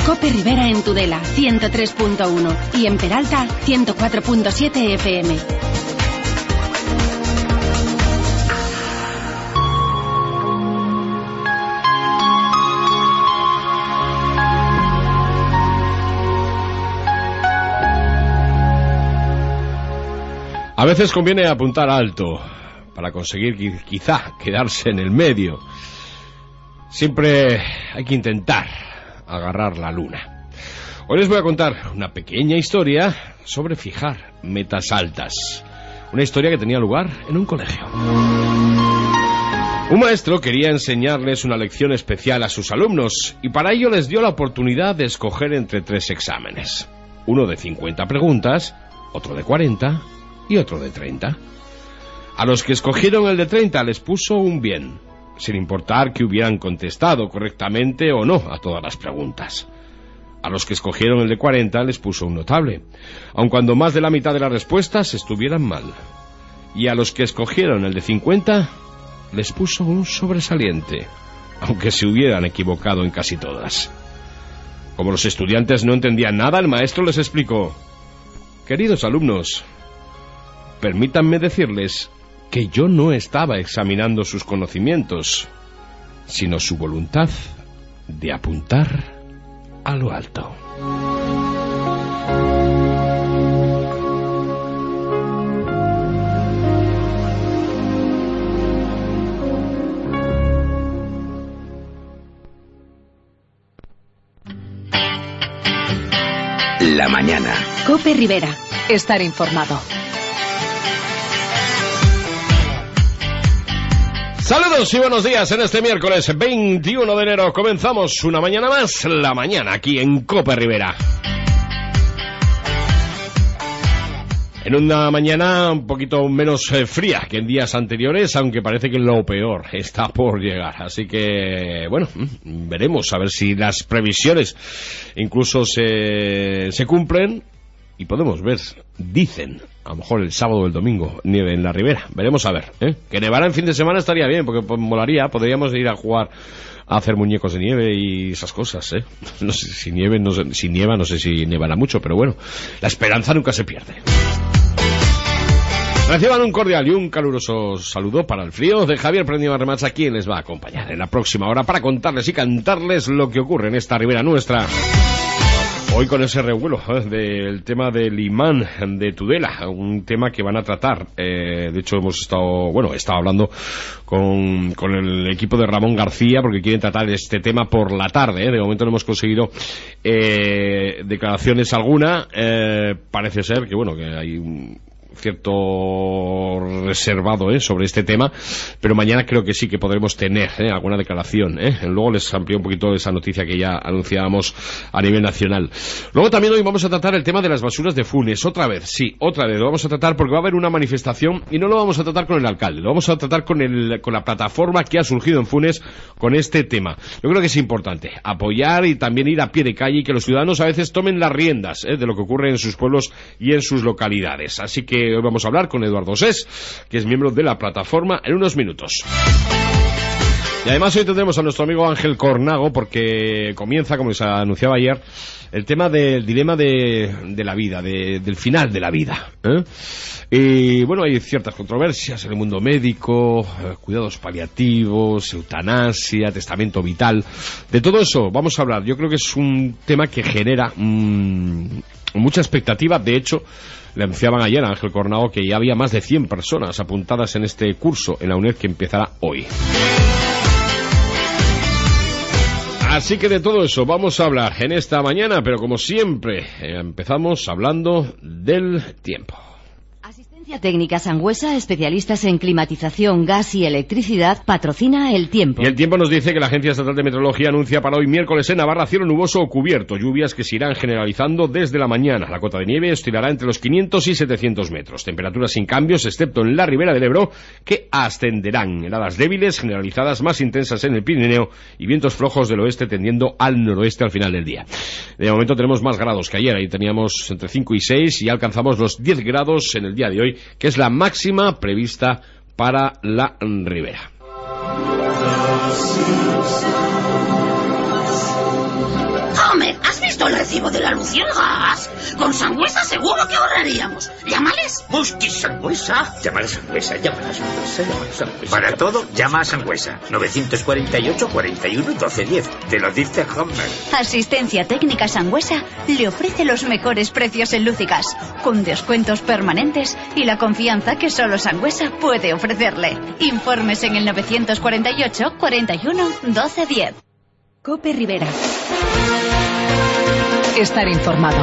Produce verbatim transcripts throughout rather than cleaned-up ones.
Cope Rivera en Tudela, ciento tres punto uno. Y en Peralta, ciento cuatro punto siete F M. A veces conviene apuntar alto para conseguir quizá quedarse en el medio. Siempre hay que intentar agarrar la luna. Hoy les voy a contar una pequeña historia sobre fijar metas altas. Una historia que tenía lugar en un colegio. Un maestro quería enseñarles una lección especial a sus alumnos y para ello les dio la oportunidad de escoger entre tres exámenes. Uno de cincuenta preguntas, otro de cuarenta y otro de treinta. A los que escogieron el de treinta les puso un bien, sin importar que hubieran contestado correctamente o no a todas las preguntas. A los que escogieron el de cuarenta les puso un notable, aun cuando más de la mitad de las respuestas estuvieran mal. Y a los que escogieron el de cincuenta les puso un sobresaliente, aunque se hubieran equivocado en casi todas. Como los estudiantes no entendían nada, el maestro les explicó: queridos alumnos, permítanme decirles que yo no estaba examinando sus conocimientos, sino su voluntad de apuntar a lo alto. La mañana. Cope Rivera. Estar informado. Saludos y buenos días en este miércoles veintiuno de enero. Comenzamos una mañana más, la mañana aquí en Cope Rivera. En una mañana un poquito menos eh, fría que en días anteriores, aunque parece que lo peor está por llegar. Así que, bueno, veremos a ver si las previsiones incluso se, se cumplen. Y podemos ver, dicen, a lo mejor el sábado o el domingo, nieve en la ribera. Veremos a ver, ¿eh? Que nevara en fin de semana estaría bien, porque pues, molaría, podríamos ir a jugar a hacer muñecos de nieve y esas cosas, ¿eh? No sé si nieve, no sé, si nieva, no sé si nevará mucho, pero bueno, la esperanza nunca se pierde. Reciban un cordial y un caluroso saludo para el frío de Javier Prendio Arremacha, quien les va a acompañar en la próxima hora para contarles y cantarles lo que ocurre en esta ribera nuestra. Hoy con ese revuelo ¿eh? del tema del imán de Tudela, un tema que van a tratar. Eh, de hecho, hemos estado, bueno, he estado hablando con, con el equipo de Ramón García porque quieren tratar este tema por la tarde. ¿eh? De momento no hemos conseguido eh, declaraciones alguna. Eh, parece ser que, bueno, que hay un cierto reservado ¿eh? sobre este tema, pero mañana creo que sí que podremos tener ¿eh? alguna declaración. ¿eh? Luego les amplío un poquito esa noticia que ya anunciábamos a nivel nacional. Luego también hoy vamos a tratar el tema de las basuras de Funes, otra vez, sí, otra vez lo vamos a tratar porque va a haber una manifestación y no lo vamos a tratar con el alcalde, lo vamos a tratar con, el, con la plataforma que ha surgido en Funes con este tema. Yo creo que es importante apoyar y también ir a pie de calle y que los ciudadanos a veces tomen las riendas ¿eh? de lo que ocurre en sus pueblos y en sus localidades. Así que hoy vamos a hablar con Eduardo Sés, que es miembro de la plataforma, en unos minutos. Y además hoy tendremos a nuestro amigo Ángel Cornago, porque comienza, como se anunciaba ayer, el tema del dilema de, de la vida, de, del final de la vida. ¿eh? Y bueno, hay ciertas controversias en el mundo médico, eh, cuidados paliativos, eutanasia, testamento vital. De todo eso vamos a hablar. Yo creo que es un tema que genera mmm, mucha expectativa. De hecho, le anunciaban ayer a Ángel Cornago que ya había más de cien personas apuntadas en este curso en la UNED que empezará hoy. Así que de todo eso vamos a hablar en esta mañana, pero como siempre, eh, empezamos hablando del tiempo. Asistencia Técnica Sangüesa, especialistas en climatización, gas y electricidad, patrocina el tiempo. Y el tiempo nos dice que la Agencia Estatal de Meteorología anuncia para hoy miércoles en Navarra cielo nuboso o cubierto, lluvias que se irán generalizando desde la mañana. La cota de nieve oscilará entre los quinientos y setecientos metros. Temperaturas sin cambios, excepto en la ribera del Ebro, que ascenderán. Heladas débiles, generalizadas, más intensas en el Pirineo y vientos flojos del oeste tendiendo al noroeste al final del día. De momento tenemos más grados que ayer. Ahí teníamos entre cinco y seis y alcanzamos los diez grados en el día de hoy, que es la máxima prevista para la ribera. Homer, ¿has recibo de la luz y el gas. Con Sangüesa seguro que ahorraríamos. Llámales. Busqui Sangüesa. Llámale a Sangüesa, llámale a Sangüesa, llámale a Sangüesa. Para todo, llama a Sangüesa. novecientos cuarenta y ocho, cuarenta y uno, doce diez. Te lo dice Hammer. Asistencia Técnica Sangüesa le ofrece los mejores precios en luz y gas, con descuentos permanentes y la confianza que solo Sangüesa puede ofrecerle. Informes en el novecientos cuarenta y ocho, cuarenta y uno, doce diez. Cope Rivera. Estar informado.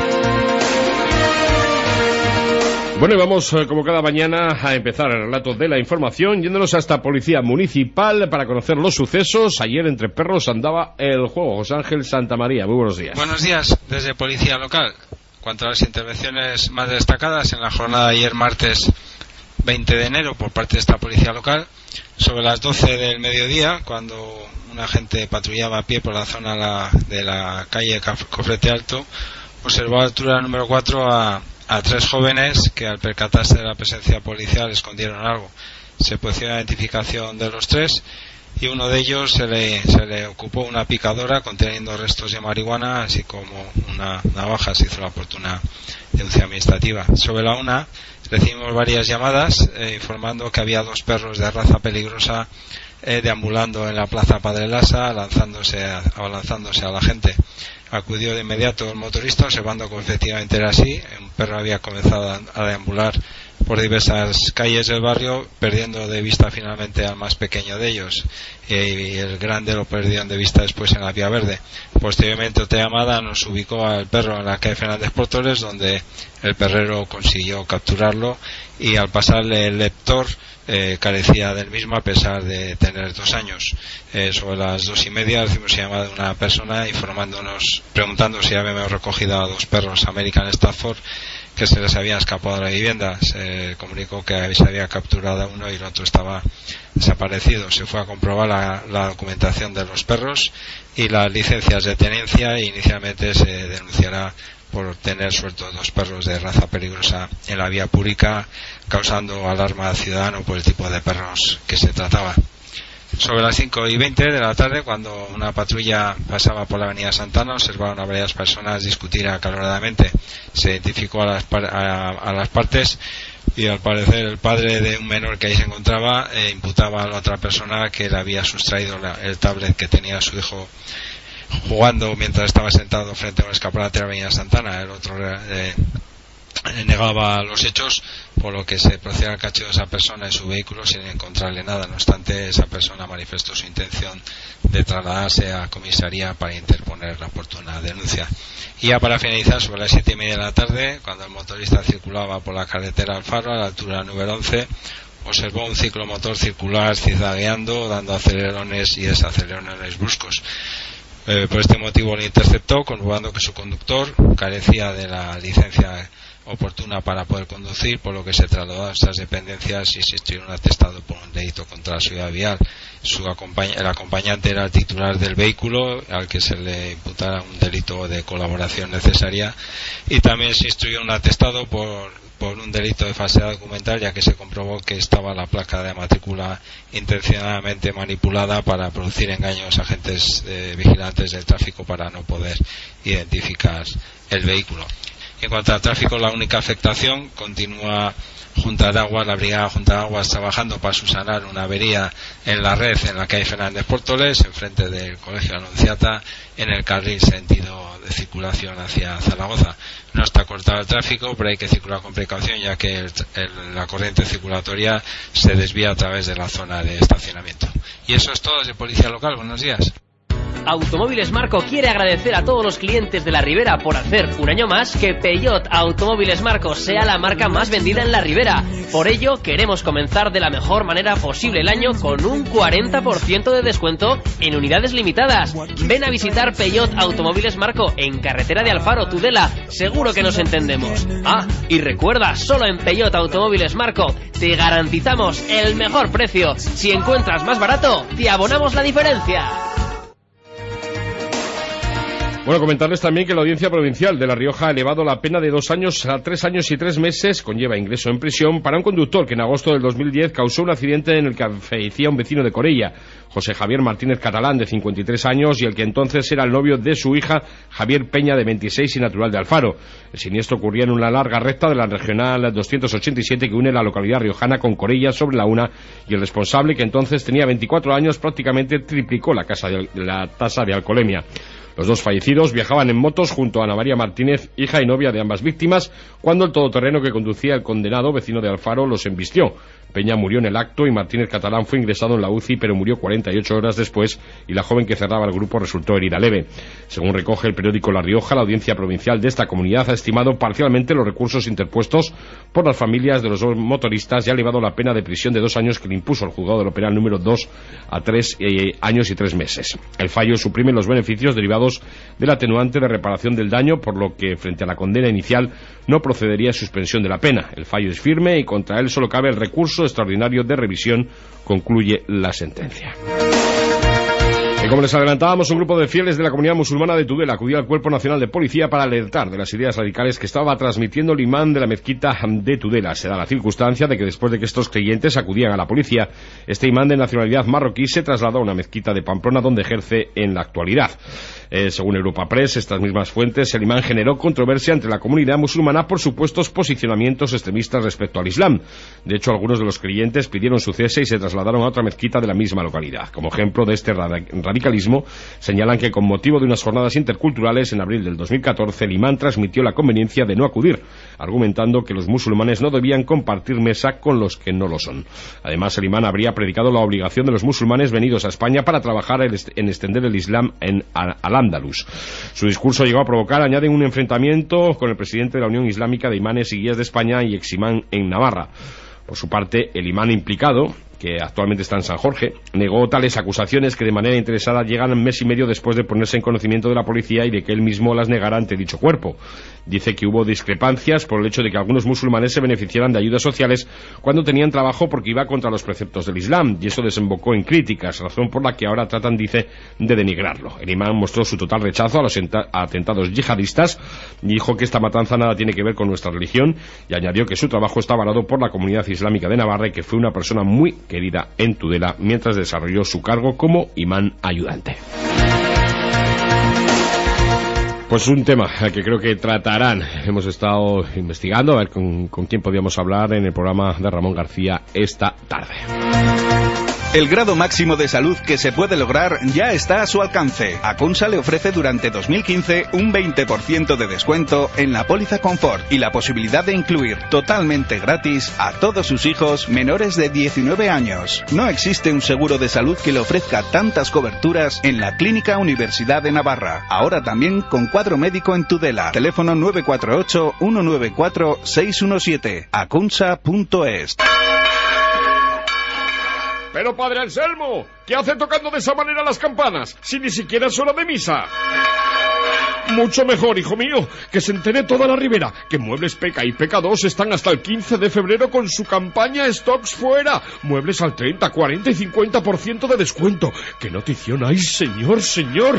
Bueno, y vamos, eh, como cada mañana, a empezar el relato de la información, yéndonos hasta Policía Municipal para conocer los sucesos. Ayer entre perros andaba el juego. José Ángel Santamaría, muy buenos días. Buenos días, desde Policía Local. Cuanto a las intervenciones más destacadas en la jornada de ayer, martes veinte de enero, por parte de esta Policía Local, sobre las doce del mediodía, cuando un agente patrullaba a pie por la zona la, de la calle Cofrete Alto, observó a la altura número cuatro a a tres jóvenes que, al percatarse de la presencia policial, escondieron algo. Se produjo la identificación de los tres y uno de ellos se le, se le ocupó una picadora conteniendo restos de marihuana, así como una navaja. Se hizo la oportuna denuncia administrativa. Sobre la una recibimos varias llamadas eh, informando que había dos perros de raza peligrosa eh, deambulando en la plaza Padre Lasa, lanzándose a, abalanzándose a la gente. Acudió de inmediato el motorista, observando que efectivamente era así. Un perro había comenzado a deambular por diversas calles del barrio, perdiendo de vista finalmente al más pequeño de ellos, y el grande lo perdieron de vista después en la Vía Verde. Posteriormente, otra llamada nos ubicó al perro en la calle Fernández Portoles, donde el perrero consiguió capturarlo, y al pasarle el lector Eh, carecía del mismo, a pesar de tener dos años. Eh, sobre las dos y media recibimos llamada de una persona informándonos, preguntando si habíamos recogido a dos perros American Stafford que se les había escapado de la vivienda. Se comunicó que se había capturado a uno y el otro estaba desaparecido. Se fue a comprobar la, la documentación de los perros y las licencias de tenencia, e inicialmente se denunciará por tener sueltos dos perros de raza peligrosa en la vía pública, causando alarma al ciudadano por el tipo de perros que se trataba. Sobre las cinco y veinte de la tarde, cuando una patrulla pasaba por la avenida Santana, observaron a varias personas discutir acaloradamente. Se identificó a las, par a, a las partes y, al parecer, el padre de un menor que ahí se encontraba eh, imputaba a la otra persona que le había sustraído la, el tablet que tenía su hijo jugando mientras estaba sentado frente a un escaparate de la avenida Santana. El otro eh, negaba los hechos, por lo que se procedió al cacheo de esa persona en su vehículo sin encontrarle nada. No obstante, esa persona manifestó su intención de trasladarse a comisaría para interponer la oportuna denuncia. Y ya para finalizar, sobre las siete y media de la tarde, cuando el motorista circulaba por la carretera Alfaro a la altura número once, observó un ciclomotor circular zigzagueando, dando acelerones y desacelerones bruscos. Eh, por este motivo lo interceptó, comprobando que su conductor carecía de la licencia oportuna para poder conducir, por lo que se trasladó a estas dependencias y se instruyó un atestado por un delito contra la seguridad vial. Su acompañ el acompañante era el titular del vehículo, al que se le imputara un delito de colaboración necesaria, y también se instruyó un atestado por por un delito de falsedad documental, ya que se comprobó que estaba la placa de matrícula intencionadamente manipulada para producir engaños a agentes eh, vigilantes del tráfico para no poder identificar el vehículo. En cuanto al tráfico, la única afectación continúa Junta de Aguas, la Brigada Junta de Aguas trabajando para subsanar una avería en la red en la calle Fernández Portoles, enfrente del Colegio Anunciata, en el carril sentido de circulación hacia Zaragoza. No está cortado el tráfico, pero hay que circular con precaución, ya que el, el, la corriente circulatoria se desvía a través de la zona de estacionamiento. Y eso es todo desde Policía Local. Buenos días. Automóviles Marco quiere agradecer a todos los clientes de la Ribera por hacer un año más que Peugeot Automóviles Marco sea la marca más vendida en la Ribera. Por ello, queremos comenzar de la mejor manera posible el año con un cuarenta por ciento de descuento en unidades limitadas. Ven a visitar Peugeot Automóviles Marco en carretera de Alfaro, Tudela. Seguro que nos entendemos. Ah, y recuerda, solo en Peugeot Automóviles Marco te garantizamos el mejor precio. Si encuentras más barato, te abonamos la diferencia. Bueno, comentarles también que la Audiencia Provincial de La Rioja ha elevado la pena de dos años a tres años y tres meses, conlleva ingreso en prisión, para un conductor que en agosto del dos mil diez causó un accidente en el que fallecía un vecino de Corella, José Javier Martínez Catalán, de cincuenta y tres años, y el que entonces era el novio de su hija, Javier Peña, de veintiséis y natural de Alfaro. El siniestro ocurría en una larga recta de la regional doscientos ochenta y siete que une la localidad riojana con Corella sobre la una, y el responsable, que entonces tenía veinticuatro años, prácticamente triplicó la, casa de, la tasa de alcoholemia. Los dos fallecidos viajaban en motos junto a Ana María Martínez, hija y novia de ambas víctimas, cuando el todoterreno que conducía el condenado, vecino de Alfaro, los embistió. Peña murió en el acto y Martínez Catalán fue ingresado en la U C I, pero murió cuarenta y ocho horas después, y la joven que cerraba el grupo resultó herida leve. Según recoge el periódico La Rioja, la Audiencia Provincial de esta comunidad ha estimado parcialmente los recursos interpuestos por las familias de los dos motoristas y ha elevado la pena de prisión de dos años que le impuso el juzgado de lo penal número dos a tres eh, años y tres meses. El fallo suprime los beneficios derivados del atenuante de reparación del daño, por lo que, frente a la condena inicial, no procedería a suspensión de la pena. El fallo es firme y contra él solo cabe el recurso extraordinario de revisión, concluye la sentencia. Y como les adelantábamos, un grupo de fieles de la comunidad musulmana de Tudela acudió al Cuerpo Nacional de Policía para alertar de las ideas radicales que estaba transmitiendo el imán de la mezquita de Tudela. Se da la circunstancia de que después de que estos creyentes acudían a la policía, este imán de nacionalidad marroquí se trasladó a una mezquita de Pamplona donde ejerce en la actualidad. Eh, según Europa Press, estas mismas fuentes, el imán generó controversia entre la comunidad musulmana por supuestos posicionamientos extremistas respecto al Islam. De hecho, algunos de los creyentes pidieron su cese y se trasladaron a otra mezquita de la misma localidad. Como ejemplo de este radicalismo, señalan que con motivo de unas jornadas interculturales en abril del dos mil catorce, el imán transmitió la conveniencia de no acudir, argumentando que los musulmanes no debían compartir mesa con los que no lo son. Además, el imán habría predicado la obligación de los musulmanes venidos a España para trabajar en extender el Islam en Al Andalus. Su discurso llegó a provocar, añaden, un enfrentamiento con el presidente de la Unión Islámica de Imanes y Guías de España y eximán en Navarra. Por su parte, el imán implicado, que actualmente está en San Jorge, negó tales acusaciones que de manera interesada llegan un mes y medio después de ponerse en conocimiento de la policía y de que él mismo las negara ante dicho cuerpo. Dice que hubo discrepancias por el hecho de que algunos musulmanes se beneficiaran de ayudas sociales cuando tenían trabajo porque iba contra los preceptos del Islam, y eso desembocó en críticas, razón por la que ahora tratan, dice, de denigrarlo. El imán mostró su total rechazo a los atentados yihadistas y dijo que esta matanza nada tiene que ver con nuestra religión, y añadió que su trabajo está avalado por la comunidad islámica de Navarra y que fue una persona muy querida en Tudela mientras desarrolló su cargo como imán ayudante. Pues un tema que creo que tratarán. Hemos estado investigando a ver con, con quién podíamos hablar en el programa de Ramón García esta tarde. El grado máximo de salud que se puede lograr ya está a su alcance. Aconsa le ofrece durante dos mil quince un veinte por ciento de descuento en la póliza Confort y la posibilidad de incluir totalmente gratis a todos sus hijos menores de diecinueve años. No existe un seguro de salud que le ofrezca tantas coberturas en la Clínica Universidad de Navarra. Ahora también con cuadro médico en Tudela. Teléfono nueve cuatro ocho, uno nueve cuatro, seis uno siete. aconsa punto es. Pero padre Anselmo, ¿qué hace tocando de esa manera las campanas, si ni siquiera es hora de misa? Mucho mejor, hijo mío, que se entere toda la Ribera, que Muebles Peca y Peca dos están hasta el quince de febrero con su campaña Stocks Fuera. Muebles al treinta, cuarenta y cincuenta por ciento de descuento. ¡Qué notición! ¡Ay, señor, señor!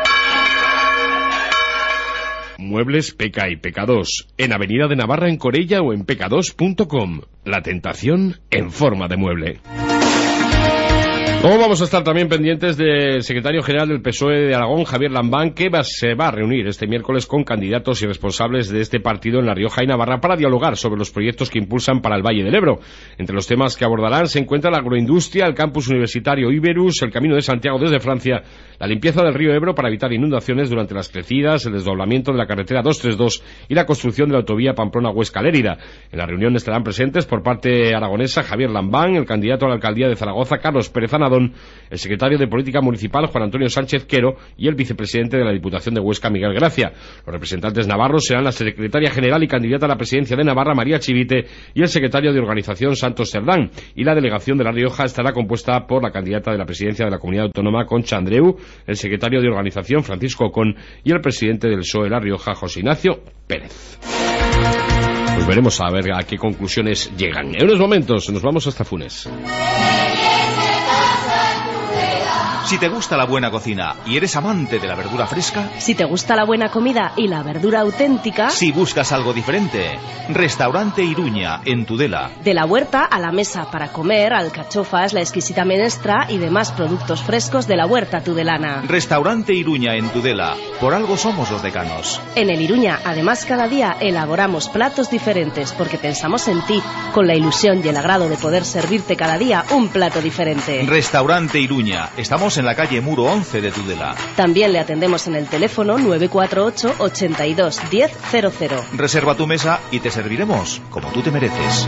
Muebles Peca y Peca dos, en Avenida de Navarra en Corella o en peca dos punto com. La tentación en forma de mueble. Luego vamos a estar también pendientes del secretario general del P S O E de Aragón, Javier Lambán, que va, se va a reunir este miércoles con candidatos y responsables de este partido en La Rioja y Navarra para dialogar sobre los proyectos que impulsan para el Valle del Ebro. Entre los temas que abordarán se encuentra la agroindustria, el campus universitario Iberus, el Camino de Santiago desde Francia, la limpieza del río Ebro para evitar inundaciones durante las crecidas, el desdoblamiento de la carretera doscientos treinta y dos y la construcción de la autovía Pamplona-Huesca-Lérida. En la reunión estarán presentes por parte aragonesa Javier Lambán, el candidato a la alcaldía de Zaragoza Carlos Pérez Anadón, el secretario de Política Municipal Juan Antonio Sánchez Quero y el vicepresidente de la Diputación de Huesca Miguel Gracia. Los representantes navarros serán la secretaria general y candidata a la presidencia de Navarra María Chivite y el secretario de Organización Santos Cerdán, y la delegación de La Rioja estará compuesta por la candidata de la presidencia de la Comunidad Autónoma Concha Andreu, el secretario de Organización Francisco Ocón y el presidente del P S O E de La Rioja José Ignacio Pérez. Pues veremos a ver a qué conclusiones llegan. En unos momentos nos vamos hasta Funes. Si te gusta la buena cocina y eres amante de la verdura fresca. Si te gusta la buena comida y la verdura auténtica. Si buscas algo diferente. Restaurante Iruña, en Tudela. De la huerta a la mesa para comer, alcachofas, la exquisita menestra y demás productos frescos de la huerta tudelana. Restaurante Iruña, en Tudela. Por algo somos los decanos. En el Iruña, además, cada día elaboramos platos diferentes porque pensamos en ti, con la ilusión y el agrado de poder servirte cada día un plato diferente. Restaurante Iruña. Estamos en la calle Muro once de Tudela. También le atendemos en el teléfono nueve cuatro ocho, ochenta y dos, diez cero cero. Reserva tu mesa y te serviremos como tú te mereces.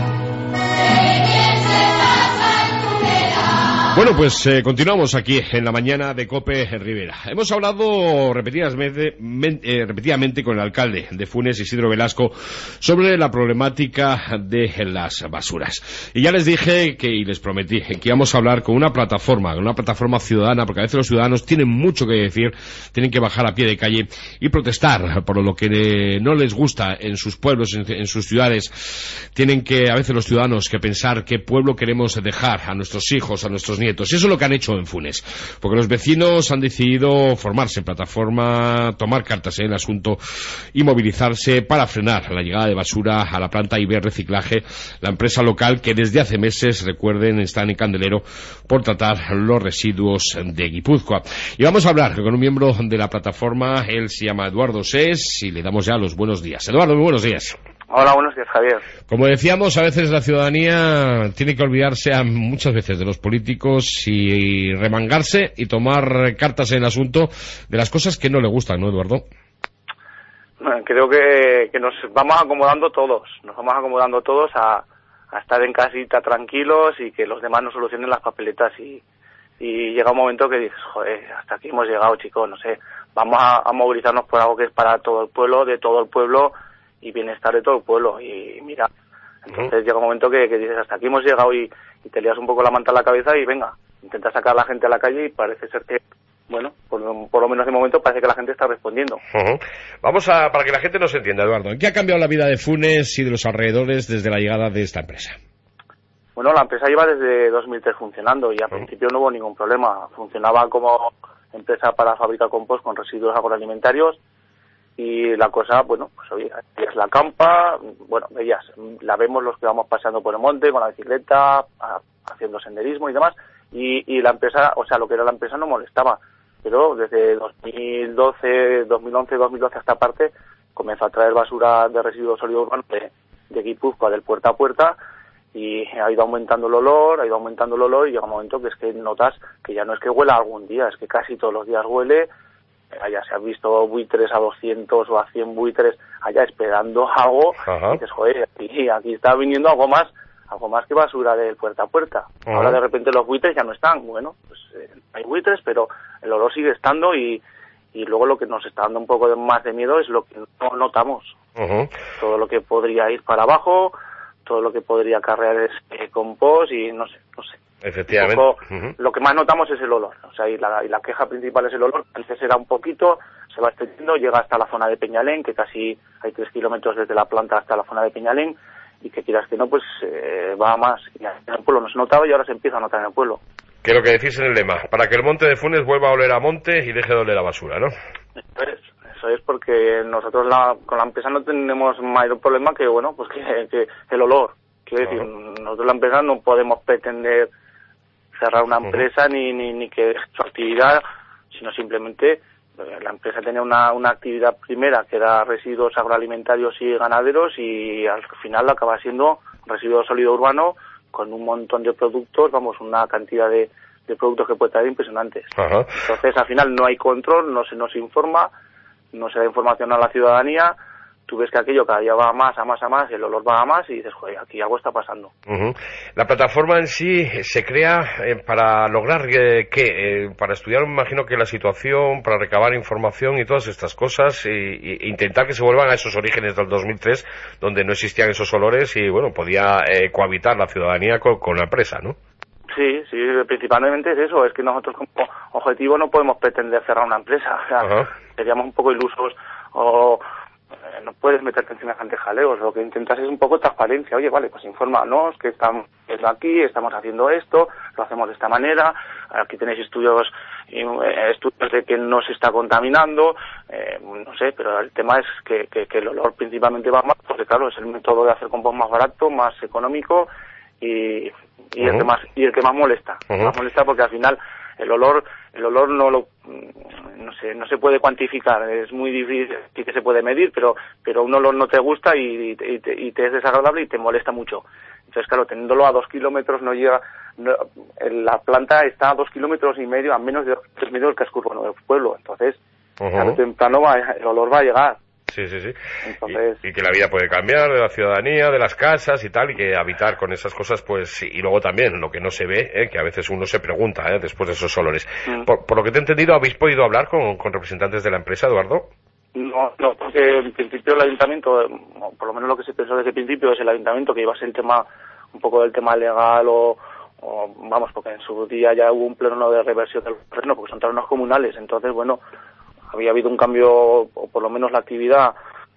Bueno, pues eh, continuamos aquí en la mañana de COPE en Rivera. Hemos hablado repetidamente, men, eh, repetidamente con el alcalde de Funes, Isidro Velasco, sobre la problemática de las basuras. Y ya les dije que, y les prometí, que íbamos a hablar con una plataforma, una plataforma ciudadana, porque a veces los ciudadanos tienen mucho que decir, tienen que bajar a pie de calle y protestar por lo que no les gusta en sus pueblos, en, en sus ciudades. Tienen que, a veces los ciudadanos, que pensar qué pueblo queremos dejar a nuestros hijos, a nuestros nietos. Y eso es lo que han hecho en Funes, porque los vecinos han decidido formarse en plataforma, tomar cartas en el asunto y movilizarse para frenar la llegada de basura a la planta I B Reciclaje, la empresa local que desde hace meses, recuerden, está en Candelero por tratar los residuos de Guipúzcoa. Y vamos a hablar con un miembro de la plataforma, él se llama Eduardo Sés, y le damos ya los buenos días. Eduardo, muy buenos días. Hola, buenos días, Javier. Como decíamos, a veces la ciudadanía tiene que olvidarse a muchas veces de los políticos y remangarse y tomar cartas en el asunto de las cosas que no le gustan, ¿no, Eduardo? Bueno, creo que, que nos vamos acomodando todos, nos vamos acomodando todos a, a estar en casita tranquilos y que los demás nos solucionen las papeletas y, y llega un momento que dices, joder, hasta aquí hemos llegado, chicos, no sé, vamos a, a movilizarnos por algo que es para todo el pueblo, de todo el pueblo, y bienestar de todo el pueblo. Y mira, entonces uh-huh. llega un momento que, que dices, hasta aquí hemos llegado y, y te lías un poco la manta a la cabeza y venga, intenta sacar a la gente a la calle y parece ser que, bueno, por, por lo menos de momento parece que la gente está respondiendo. Uh-huh. Vamos a, para que la gente nos entienda, Eduardo, ¿en qué ha cambiado la vida de Funes y de los alrededores desde la llegada de esta empresa? Bueno, la empresa lleva desde dos mil tres funcionando y al uh-huh. principio no hubo ningún problema. Funcionaba como empresa para fabricar compost con residuos agroalimentarios. Y la cosa, bueno, pues oye, es la campa, bueno, veías, la vemos los que vamos paseando por el monte con la bicicleta, a, haciendo senderismo y demás, y, y la empresa, o sea, lo que era la empresa no molestaba, pero desde dos mil doce, dos mil once, dos mil doce hasta parte comenzó a traer basura de residuos sólidos urbanos de, de Guipúzcoa, del puerta a puerta, y ha ido aumentando el olor, ha ido aumentando el olor, y llega un momento que es que notas que ya no es que huela algún día, es que casi todos los días huele. Allá se han visto buitres a doscientos o a cien buitres allá esperando algo. Ajá. Y dices, joder, aquí, aquí está viniendo algo más, algo más que basura del puerta a puerta. Ajá. Ahora de repente los buitres ya no están. Bueno, pues eh, hay buitres, pero el olor sigue estando y, y luego lo que nos está dando un poco de, más de miedo es lo que no notamos. Ajá. Todo lo que podría ir para abajo, todo lo que podría acarrear es eh, compost y no sé, no sé. Efectivamente. Poco, uh-huh. Lo que más notamos es el olor, o sea, y la, y la queja principal es el olor. Antes era un poquito, se va extendiendo, llega hasta la zona de Peñalén, que casi hay tres kilómetros desde la planta hasta la zona de Peñalén, y que quieras que no, pues eh, va más. Y en el pueblo no se notaba y ahora se empieza a notar en el pueblo. Que es lo que decís en el lema, para que el monte de Funes vuelva a oler a monte y deje de oler a basura, ¿no? Eso es, eso es porque nosotros la, con la empresa no tenemos mayor problema que, bueno, pues que, que el olor. Quiero decir, uh-huh. nosotros la empresa no podemos pretender cerrar una empresa uh-huh. ni, ni ni que su actividad, sino simplemente eh, la empresa tenía una, una actividad primera que era residuos agroalimentarios y ganaderos y al final acaba siendo residuo sólido urbano con un montón de productos, vamos, una cantidad de, de productos que puede traer impresionantes. Uh-huh. Entonces al final no hay control, no se nos informa, no se da información a la ciudadanía. Tú ves que aquello cada día va a más, a más, a más, el olor va a más y dices, joder, aquí algo está pasando. Uh-huh. La plataforma en sí se crea eh, para lograr, eh, ¿qué? Eh, para estudiar, me imagino que la situación, para recabar información y todas estas cosas, e intentar que se vuelvan a esos orígenes del dos mil tres, donde no existían esos olores y, bueno, podía eh, cohabitar la ciudadanía con, con la empresa, ¿no? Sí, sí, principalmente es eso, es que nosotros como objetivo no podemos pretender cerrar una empresa, o sea, uh-huh. seríamos un poco ilusos o... no puedes meterte en semejantes jaleos. Lo que intentas es un poco transparencia. Oye, vale, pues infórmanos que estamos aquí, estamos haciendo esto, lo hacemos de esta manera, aquí tenéis estudios estudios de que no se está contaminando, eh, no sé, pero el tema es que, que, que el olor principalmente va más, porque claro, es el método de hacer compost más barato, más económico y, y, uh-huh. el que más y el que más molesta. Uh-huh. Más molesta porque al final el olor el olor no lo no sé no se puede cuantificar, es muy difícil, sí que se puede medir, pero pero un olor no te gusta y, y, te, y te es desagradable y te molesta mucho. Entonces claro, teniéndolo a dos kilómetros no llega, no, la planta está a dos kilómetros y medio, a menos de tres medio del casco urbano del pueblo. Entonces uh-huh. tarde o temprano va, el olor va a llegar. Sí, sí, sí. Entonces... Y, y que la vida puede cambiar de la ciudadanía, de las casas y tal, y que habitar con esas cosas, pues, y luego también lo que no se ve, ¿eh? Que a veces uno se pregunta, ¿eh? Después de esos olores. Mm. Por, por lo que te he entendido, ¿habéis podido hablar con, con representantes de la empresa, Eduardo? No, no, porque en principio el ayuntamiento, por lo menos lo que se pensó desde el principio es el ayuntamiento que iba a ser el tema, un poco del tema legal o, o vamos, porque en su día ya hubo un pleno de reversión del terreno, porque son terrenos comunales, entonces, bueno, había habido un cambio, o por lo menos la actividad,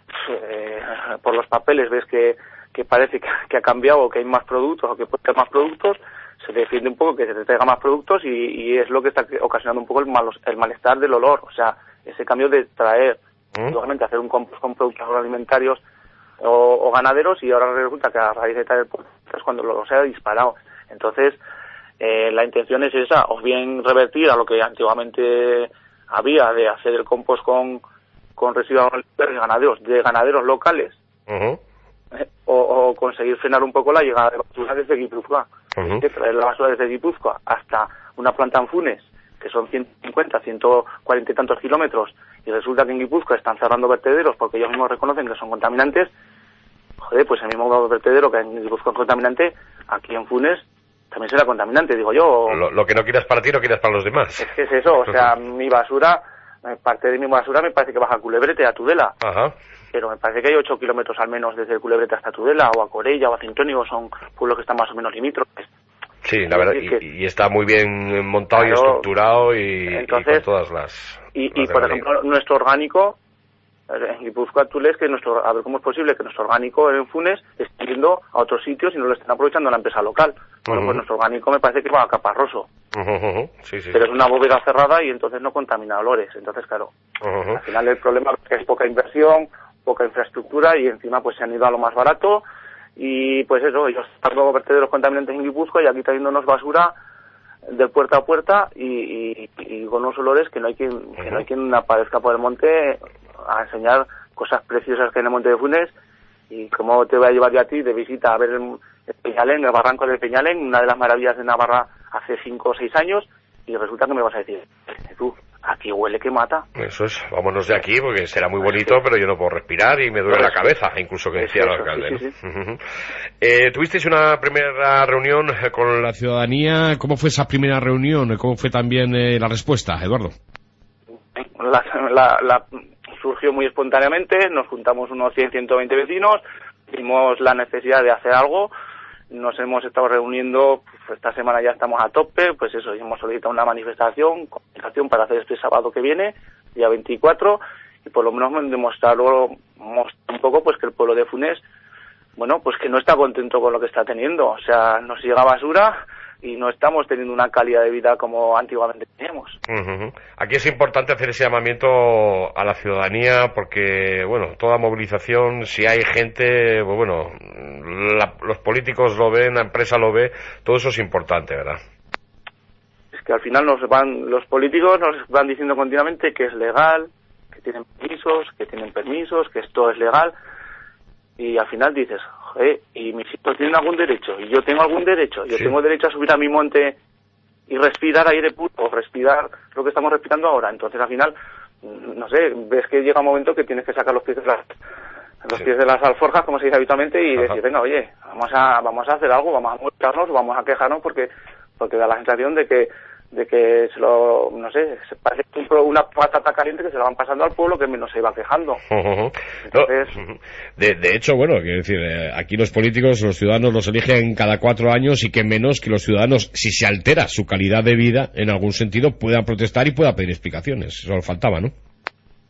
eh, por los papeles ves que, que parece que, que ha cambiado, que hay más productos o que puede haber más productos, se defiende un poco que se te traiga más productos y, y es lo que está ocasionando un poco el, mal, el malestar del olor, o sea, ese cambio de traer, igualmente ¿Mm? hacer un compost con productos agroalimentarios o, o ganaderos y ahora resulta que a raíz de traer es cuando el olor se ha disparado. Entonces, eh, la intención es esa, o bien revertir a lo que antiguamente había de hacer el compost con, con residuos de ganaderos, de ganaderos locales, uh-huh. eh, o, o conseguir frenar un poco la llegada de basura desde Guipúzcoa. Uh-huh. Que traer la basura desde Guipúzcoa hasta una planta en Funes, que son ciento cincuenta, ciento cuarenta y tantos kilómetros, y resulta que en Guipúzcoa están cerrando vertederos porque ellos mismos reconocen que son contaminantes. Joder, pues el mismo vertedero que en Guipúzcoa es contaminante, aquí en Funes también será contaminante, digo yo. Lo, lo que no quieras para ti, lo quieras para los demás. Es que es eso, o sea, mi basura, parte de mi basura me parece que baja a Culebrete, a Tudela. Ajá. Pero me parece que hay ocho kilómetros al menos desde Culebrete hasta Tudela, o a Corella, o a Cintrónigo, son pueblos que están más o menos limítrofes. Sí, la verdad, y, que, y está muy bien montado, claro, y estructurado y, entonces, y con todas las... Y, las y por ejemplo, nuestro orgánico, en Guipúzcoa tú lees que nuestro, a ver cómo es posible que nuestro orgánico en Funes esté yendo a otros sitios y no lo estén aprovechando la empresa local. Bueno, uh-huh. pues nuestro orgánico me parece que va a Caparroso. Uh-huh. Sí, sí, pero sí. es una bóveda cerrada y entonces no contamina olores. Entonces, claro, uh-huh. al final el problema es que es poca inversión, poca infraestructura y encima pues se han ido a lo más barato y pues eso, ellos están luego vertederos contaminantes en Guipúzcoa y aquí trayéndonos basura de puerta a puerta y, y, y con unos olores que no hay quien, uh-huh. que no hay quien aparezca por el monte a enseñar cosas preciosas que hay en el monte de Funes. Y cómo te voy a llevar yo a ti de visita a ver el, el Peñalén, el barranco del Peñalén, una de las maravillas de Navarra hace cinco o seis años, y resulta que me vas a decir, tú, aquí huele que mata. Eso es, vámonos de aquí porque será muy bonito, pero yo no puedo respirar y me duele la cabeza, incluso que decía el alcalde. Sí, sí, sí. ¿no? eh, ¿Tuvisteis una primera reunión con la ciudadanía? ¿Cómo fue esa primera reunión? ¿Cómo fue también eh, la respuesta, Eduardo? La, la, la surgió muy espontáneamente, nos juntamos unos cien, ciento veinte vecinos, vimos la necesidad de hacer algo, nos hemos estado reuniendo, pues esta semana ya estamos a tope, pues eso, hemos solicitado una manifestación, comunicación para hacer este sábado que viene, día veinticuatro, y por lo menos demostrarlo un poco pues que el pueblo de Funes, bueno, pues que no está contento con lo que está teniendo, o sea, nos llega basura y no estamos teniendo una calidad de vida como antiguamente teníamos. Uh-huh. Aquí es importante hacer ese llamamiento a la ciudadanía porque, bueno, toda movilización, si hay gente, pues bueno, la, los políticos lo ven, la empresa lo ve, todo eso es importante, ¿verdad? Es que al final nos van, los políticos nos van diciendo continuamente que es legal, que tienen permisos, que tienen permisos, que esto es legal, y al final dices, joder, y mis hijos tienen algún derecho, y yo tengo algún derecho, yo sí. tengo derecho a subir a mi monte y respirar aire puro, o respirar lo que estamos respirando ahora. Entonces al final, no sé, ves que llega un momento que tienes que sacar los pies de las, los sí. pies de las alforjas, como se dice habitualmente, y Ajá. decir, venga, oye, vamos a vamos a hacer algo, vamos a molestarnos, vamos a quejarnos, porque porque da la sensación de que de que se lo, no sé, se parece una patata caliente que se la van pasando al pueblo que menos se iba quejando. Uh-huh. Entonces... No, de, de hecho, bueno, quiero decir, eh, aquí los políticos, los ciudadanos los eligen cada cuatro años y que menos que los ciudadanos, si se altera su calidad de vida en algún sentido, puedan protestar y puedan pedir explicaciones. Eso faltaba, ¿no?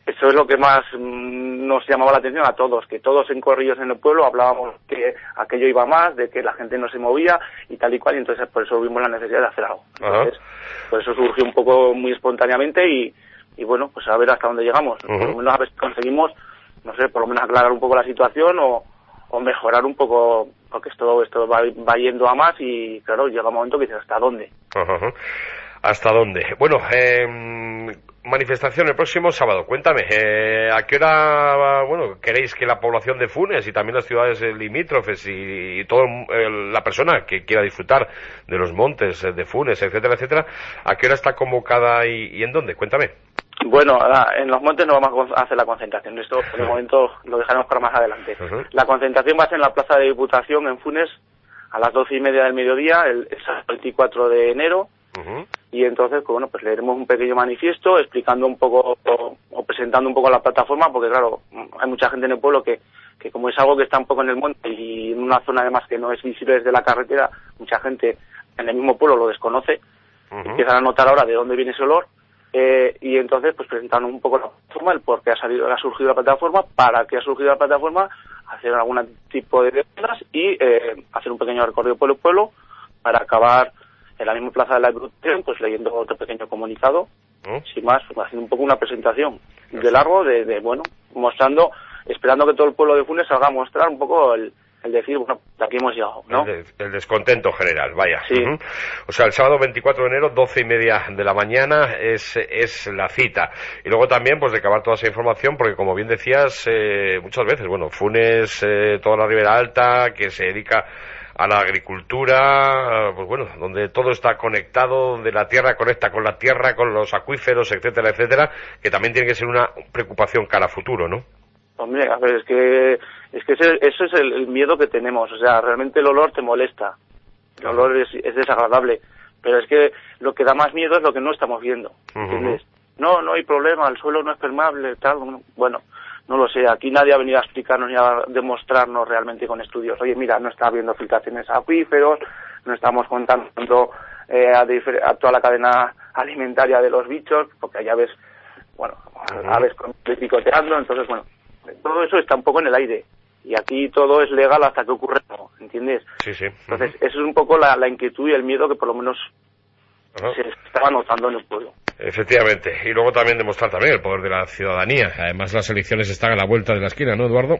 eso es lo que más mmm, nos llamaba la atención a todos, que todos en corrillos en el pueblo hablábamos que aquello iba más, de que la gente no se movía y tal y cual, y entonces por eso vimos la necesidad de hacer algo. Entonces, por eso surgió un poco muy espontáneamente y, y bueno, pues a ver hasta dónde llegamos. Uh-huh. Por lo menos a ver si conseguimos, no sé, por lo menos aclarar un poco la situación o, o mejorar un poco, porque esto, esto va, va yendo a más y claro, llega un momento que dices, ¿hasta dónde? Uh-huh. ¿Hasta dónde? Bueno, eh... manifestación el próximo sábado. Cuéntame, eh, ¿a qué hora, bueno, queréis que la población de Funes y también las ciudades limítrofes y, y toda eh, la persona que quiera disfrutar de los montes de Funes, etcétera, etcétera, a qué hora está convocada y, y en dónde? Cuéntame. Bueno, en los montes no vamos a hacer la concentración. Esto, por el momento, lo dejaremos para más adelante. Uh-huh. La concentración va a ser en la Plaza de Diputación en Funes a las doce y media del mediodía, el, el veinticuatro de enero. Uh-huh. Y entonces, pues bueno, pues leeremos un pequeño manifiesto explicando un poco o, o presentando un poco la plataforma, porque claro, hay mucha gente en el pueblo que, que como es algo que está un poco en el monte y en una zona además que no es visible desde la carretera, mucha gente en el mismo pueblo lo desconoce, uh-huh. empiezan a notar ahora de dónde viene ese olor, eh, y entonces pues presentando un poco la plataforma, el por qué ha, salido, ha surgido la plataforma, para qué ha surgido la plataforma, hacer algún tipo de demandas y eh, hacer un pequeño recorrido por el pueblo para acabar en la misma plaza de la Diputación, pues leyendo otro pequeño comunicado, ¿Mm? sin más, haciendo un poco una presentación de largo, de, de bueno, mostrando, esperando que todo el pueblo de Funes salga a mostrar un poco el, el decir, bueno, de aquí hemos llegado, ¿no? El, de, el descontento general, vaya. Sí. Uh-huh. O sea, el sábado veinticuatro de enero, doce y media de la mañana, es, es la cita. Y luego también, pues, recabar toda esa información, porque como bien decías, eh, muchas veces, bueno, Funes, eh, toda la Ribera Alta, que se dedica a la agricultura, pues bueno, donde todo está conectado, donde la tierra conecta con la tierra, con los acuíferos, etcétera, etcétera, que también tiene que ser una preocupación cara a futuro, ¿no? Hombre, a ver, es que es que ese, eso es el, el miedo que tenemos, o sea, realmente el olor te molesta, el olor es, es desagradable, pero es que lo que da más miedo es lo que no estamos viendo, ¿entiendes? Uh-huh. No, no hay problema, el suelo no es permeable, tal, bueno, no lo sé, aquí nadie ha venido a explicarnos ni a demostrarnos realmente con estudios. Oye, mira, no está habiendo filtraciones a acuíferos, no estamos contando eh, a, difer- a toda la cadena alimentaria de los bichos, porque allá ves, bueno, uh-huh. aves picoteando, entonces, bueno, todo eso está un poco en el aire. Y aquí todo es legal hasta que ocurre algo, ¿entiendes? Sí, sí. Uh-huh. Entonces, eso es un poco la, la inquietud y el miedo que por lo menos uh-huh. se estaba notando en el pueblo. Efectivamente, y luego también demostrar también el poder de la ciudadanía. Además, las elecciones están a la vuelta de la esquina, ¿no, Eduardo?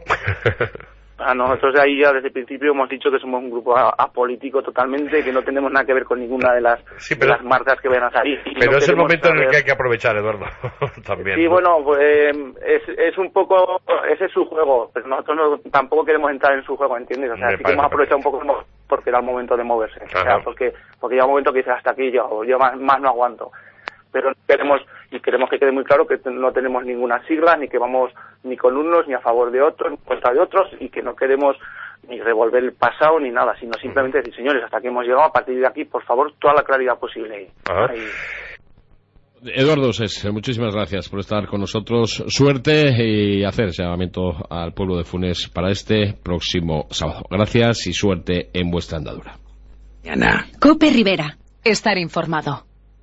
A nosotros de ahí ya desde el principio hemos dicho que somos un grupo apolítico totalmente, que no tenemos nada que ver con ninguna de las, sí, pero, de las marcas que vayan a salir. Pero no es el momento saber... en el que hay que aprovechar, Eduardo, también. Sí, ¿no? bueno, pues eh, es, es un poco, ese es su juego, pero nosotros no, tampoco queremos entrar en su juego, ¿entiendes? O sea, Me sí que hemos aprovechado un poco porque era el momento de moverse. Ajá. O sea, porque, porque llega un momento que dices, hasta aquí yo, yo más, más no aguanto. Pero queremos y queremos que quede muy claro que no tenemos ninguna sigla, ni que vamos ni con unos, ni a favor de otros, ni en contra de otros, y que no queremos ni revolver el pasado ni nada, sino simplemente decir, señores, hasta aquí hemos llegado, a partir de aquí, por favor, toda la claridad posible. Ahí. Eduardo Sés, muchísimas gracias por estar con nosotros. Suerte y hacer ese llamamiento al pueblo de Funes para este próximo sábado. Gracias y suerte en vuestra andadura. Ana. Cope Rivera. Estar informado.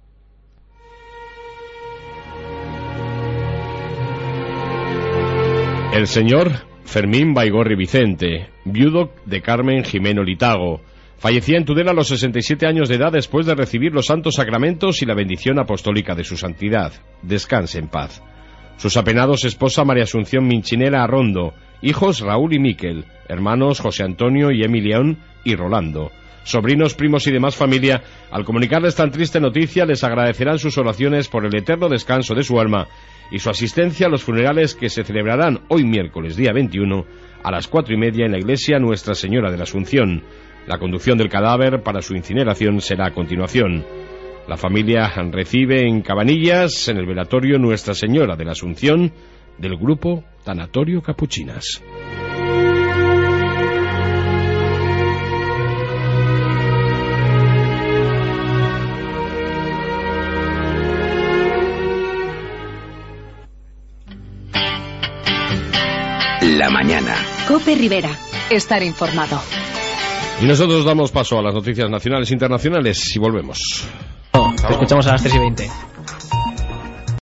El señor Fermín Baigorri Vicente, viudo de Carmen Jimeno Litago, fallecía en Tudela a los sesenta y siete años de edad después de recibir los santos sacramentos y la bendición apostólica de su santidad. Descanse en paz. Sus apenados esposa María Asunción Minchinela Arrondo, hijos Raúl y Miquel, hermanos José Antonio y Emilión y Rolando, sobrinos, primos y demás familia, al comunicarles tan triste noticia, les agradecerán sus oraciones por el eterno descanso de su alma y su asistencia a los funerales que se celebrarán hoy miércoles día veintiuno a las cuatro y media en la iglesia Nuestra Señora de la Asunción. La conducción del cadáver para su incineración será a continuación. La familia recibe en Cabanillas, en el velatorio Nuestra Señora de la Asunción, del grupo Tanatorio Capuchinas. La mañana. Cope Rivera. Estar informado. Y nosotros damos paso a las noticias nacionales e internacionales y volvemos. Te escuchamos a las tres y veinte.